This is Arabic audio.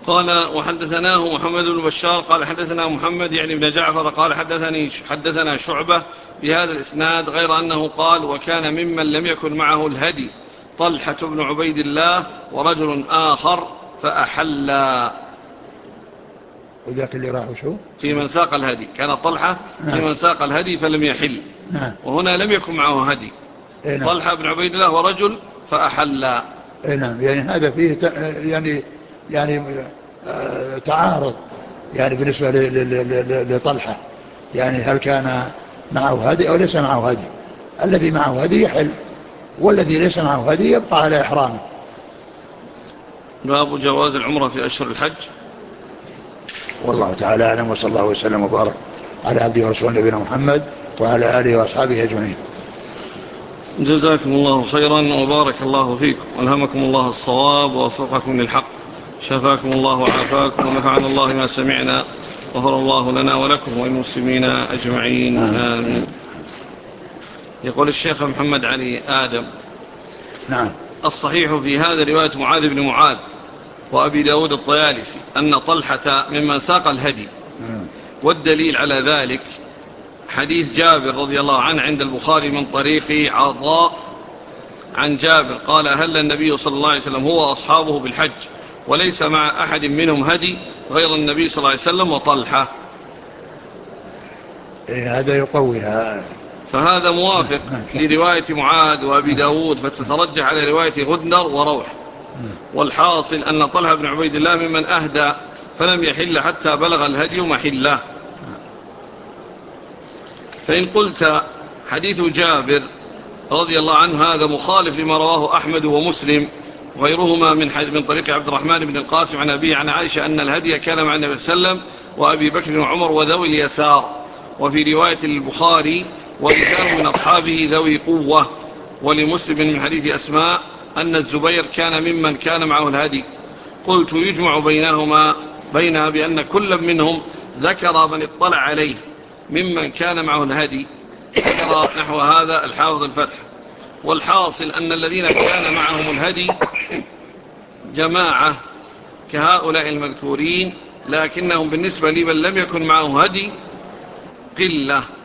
قال وحدثناه محمد بن بشار قال حدثنا محمد يعني بن جعفر قال حدثنا شعبة بهذا الإسناد غير أنه قال وكان ممن لم يكن معه الهدي طلحة بن عبيد الله ورجل آخر فأحلا. وذاك اللي راحوا شو في من ساق الهدي كان طلحة في من ساق الهدي فلم يحل. وهنا لم يكن معه هدي طلحة بن عبيد الله ورجل فأحلا. نعم يعني هذا فيه يعني تعارض يعني بالنسبة لطلحة يعني هل كان معه هدي أو ليس معه هدي. الذي معه هدي يحل والذي ليس معه هدي يبقى على إحرامه. باب جواز العمرة في أشهر الحج. والله تعالى أعلم وصلى الله وسلم وبارك على عبده ورسوله نبينا محمد وعلى آله وأصحابه أجمعين. جزاكم الله خيرا وبارك الله فيكم والهمكم الله الصواب ووفقكم للحق شفاكم الله وعافاكم ونفعنا الله ما سمعنا غفر الله لنا ولكم والمسلمين أجمعين آمين. يقول الشيخ محمد علي آدم نعم الصحيح في هذا رواية معاذ بن معاذ وأبي داود الطيالسي أن طلحة ممن ساق الهدي والدليل على ذلك حديث جابر رضي الله عنه عند البخاري من طريق عطاء عن جابر قال هل النبي صلى الله عليه وسلم هو أصحابه بالحج وليس مع أحد منهم هدي غير النبي صلى الله عليه وسلم وطلحة. هذا يقويها فهذا موافق لرواية معاذ وأبي داود فتترجح على رواية غدنر وروح. والحاصل أن طلحة بن عبيد الله ممن أهدى فلم يحل حتى بلغ الهدي محله. فإن قلت حديث جابر رضي الله عنه هذا مخالف لما رواه أحمد ومسلم وغيرهما من طريق عبد الرحمن بن القاسم عن أبي عن عائشة أن الهدي كان مع النبي صلى الله عليه وسلم وأبي بكر وعمر وذوي اليسار. وفي رواية البخاري ورجال من أصحابه ذوي قوة. ولمسلم من حديث أسماء أن الزبير كان ممن كان معه الهدي. قلت يجمع بينها بأن كل منهم ذكر من اطلع عليه ممن كان معه الهدي ذكر نحو هذا الحافظ الفتح. والحاصل أن الذين كان معهم الهدي جماعة كهؤلاء المذكورين لكنهم بالنسبة لمن لم يكن معه هدي قلة